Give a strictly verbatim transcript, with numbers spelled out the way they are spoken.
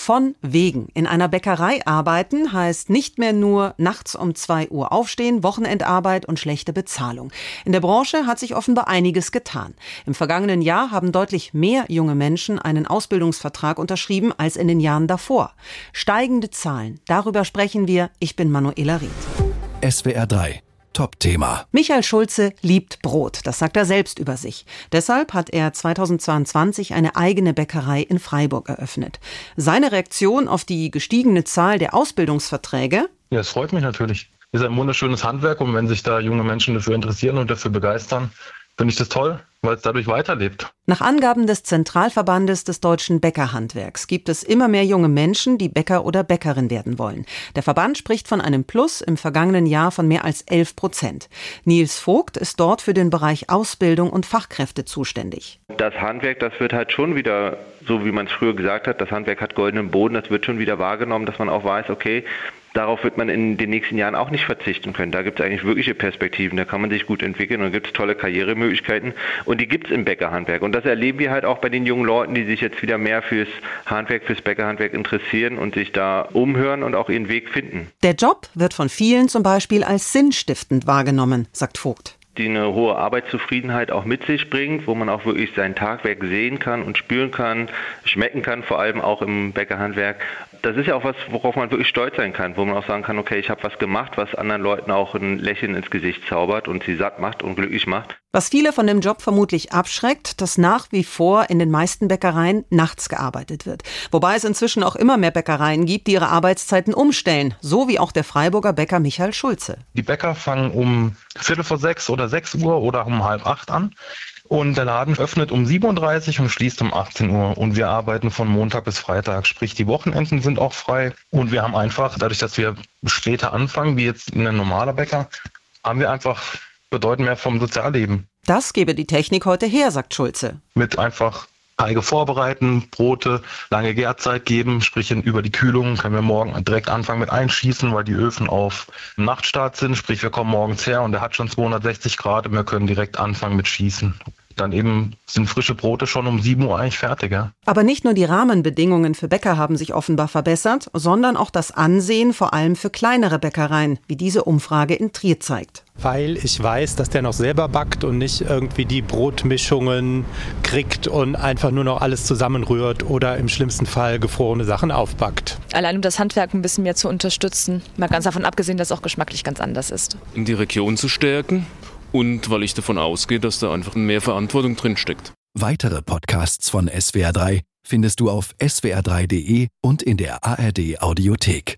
Von wegen. In einer Bäckerei arbeiten heißt nicht mehr nur nachts um zwei Uhr aufstehen, Wochenendarbeit und schlechte Bezahlung. In der Branche hat sich offenbar einiges getan. Im vergangenen Jahr haben deutlich mehr junge Menschen einen Ausbildungsvertrag unterschrieben als in den Jahren davor. Steigende Zahlen, darüber sprechen wir. Ich bin Manuela Ried. S W R drei. Top-Thema. Michael Schulze liebt Brot, das sagt er selbst über sich. Deshalb hat er zweitausendzweiundzwanzig eine eigene Bäckerei in Freiburg eröffnet. Seine Reaktion auf die gestiegene Zahl der Ausbildungsverträge? Ja, es freut mich natürlich. Es ist ein wunderschönes Handwerk und wenn sich da junge Menschen dafür interessieren und dafür begeistern, finde ich das toll, weil es dadurch weiterlebt. Nach Angaben des Zentralverbandes des deutschen Bäckerhandwerks gibt es immer mehr junge Menschen, die Bäcker oder Bäckerin werden wollen. Der Verband spricht von einem Plus im vergangenen Jahr von mehr als elf Prozent. Nils Vogt ist dort für den Bereich Ausbildung und Fachkräfte zuständig. Das Handwerk, das wird halt schon wieder, so wie man es früher gesagt hat, das Handwerk hat goldenen Boden, das wird schon wieder wahrgenommen, dass man auch weiß, okay, darauf wird man in den nächsten Jahren auch nicht verzichten können. Da gibt es eigentlich wirkliche Perspektiven, da kann man sich gut entwickeln und gibt es tolle Karrieremöglichkeiten und die gibt es im Bäckerhandwerk. Und das erleben wir halt auch bei den jungen Leuten, die sich jetzt wieder mehr fürs Handwerk, fürs Bäckerhandwerk interessieren und sich da umhören und auch ihren Weg finden. Der Job wird von vielen zum Beispiel als sinnstiftend wahrgenommen, sagt Vogt. Die eine hohe Arbeitszufriedenheit auch mit sich bringt, wo man auch wirklich sein Tagwerk sehen kann und spüren kann, schmecken kann, vor allem auch im Bäckerhandwerk. Das ist ja auch was, worauf man wirklich stolz sein kann, wo man auch sagen kann, okay, ich habe was gemacht, was anderen Leuten auch ein Lächeln ins Gesicht zaubert und sie satt macht und glücklich macht. Was viele von dem Job vermutlich abschreckt, dass nach wie vor in den meisten Bäckereien nachts gearbeitet wird. Wobei es inzwischen auch immer mehr Bäckereien gibt, die ihre Arbeitszeiten umstellen, so wie auch der Freiburger Bäcker Michael Schulze. Die Bäcker fangen um Viertel vor sechs oder sechs Uhr oder um halb acht an. Und der Laden öffnet um sieben Uhr dreißig und schließt um achtzehn Uhr. Und wir arbeiten von Montag bis Freitag, sprich die Wochenenden sind auch frei. Und wir haben einfach, dadurch, dass wir später anfangen, wie jetzt ein normaler Bäcker, haben wir einfach bedeutend mehr vom Sozialleben. Das gebe die Technik heute her, sagt Schulze. Mit einfach Teige vorbereiten, Brote, lange Gärzeit geben, sprich über die Kühlung können wir morgen direkt anfangen mit einschießen, weil die Öfen auf Nachtstart sind, sprich wir kommen morgens her und der hat schon zweihundertsechzig Grad und wir können direkt anfangen mit Schießen. Dann eben sind frische Brote schon um sieben Uhr eigentlich fertig. Ja? Aber nicht nur die Rahmenbedingungen für Bäcker haben sich offenbar verbessert, sondern auch das Ansehen vor allem für kleinere Bäckereien, wie diese Umfrage in Trier zeigt. Weil ich weiß, dass der noch selber backt und nicht irgendwie die Brotmischungen kriegt und einfach nur noch alles zusammenrührt oder im schlimmsten Fall gefrorene Sachen aufbackt. Allein um das Handwerk ein bisschen mehr zu unterstützen, mal ganz davon abgesehen, dass es auch geschmacklich ganz anders ist. In die Region zu stärken. Und weil ich davon ausgehe, dass da einfach mehr Verantwortung drinsteckt. Weitere Podcasts von S W R drei findest du auf s w r drei punkt d e und in der A R D Audiothek.